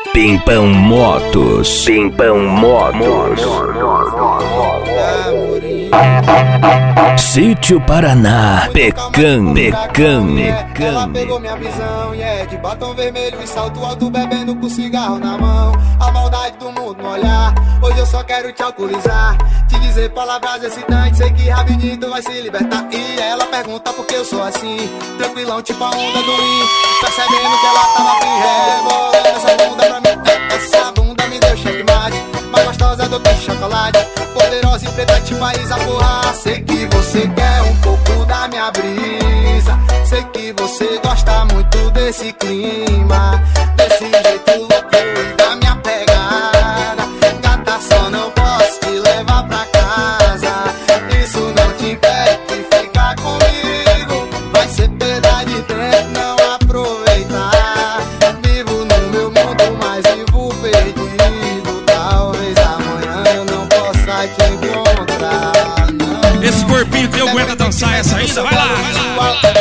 Pimpão Motos. Pimpão Motos. Sítio Paraná. Pecan. Ela pegou minha visão e é de batom vermelho e salto alto, bebendo com cigarro na mão. A maldade do mundo no olhar. Hoje eu só quero te alcoolizar, te dizer palavras excitantes. Sei que rapidinho tu vai se libertar. E ela pergunta por que eu sou assim, tranquilão tipo a onda do Wii. Percebendo que ela tava bem rebolando essa bunda pra mim. Essa bunda me deu checkmate, mais gostosa do que chocolate, poderosa e preta tipo a Isa, porra. Sei que você quer um pouco da minha brisa, sei que você gosta muito desse clima, desse jeito louco e da minha pegada. Gata, só não posso te levar pra casa, isso não te impede de ficar comigo. Vai ser perda de tempo não aproveitar. Vivo no meu mundo, mas vivo perdido. Talvez amanhã eu não possa te encontrar, não. Esse corpinho teu aguenta dançar essa ainda? Vai lá, vai lá.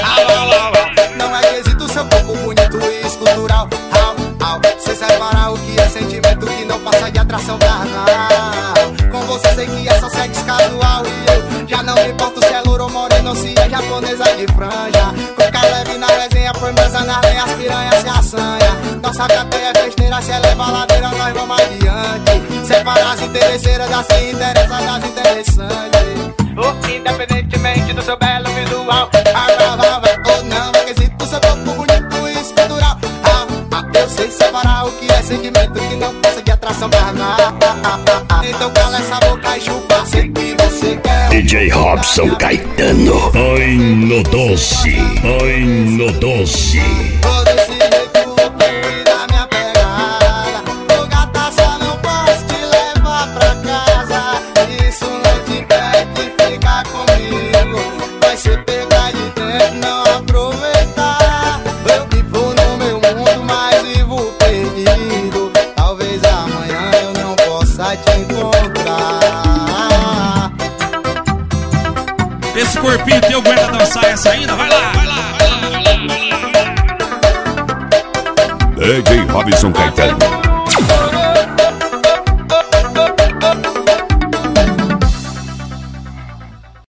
Não é quesito seu corpo bonito e escultural. Cê separar o que é sentimento que não passa de atração carnal. Com você sei que é só sexo casual. E eu já não me importo se é louro ou moreno, se é japonesa de franja. Coca leve na resenha, promessa nas lenhas, piranha se assanha. Nossa gata é besteira, se ela é baladeira, nós vamos adiante. Separa as interesseiras das que interessam das interessantes. Independentemente do seu belo visual, ou não, é quesito seu corpo bonito e escultural. Eu sei separar o que é sentimento que não passa de atração carnal. Então cala essa boca e chupa, sei que você quer. DJ Robson Caetano. Ai no doce. Ai no doce. Tô desse jeito louco e da minha pegada. Ô gata, só não posso te levar pra casa, isso não te impede de ficar comigo. Vai ser pegar de tempo não aproveitar. Eu vivo no meu mundo, mas vivo perdido. Talvez amanhã eu não possa te encontrar. Esse corpinho teu aguenta dançar essa ainda? Vai lá, vai lá, vai lá. DJ Robson Caetano.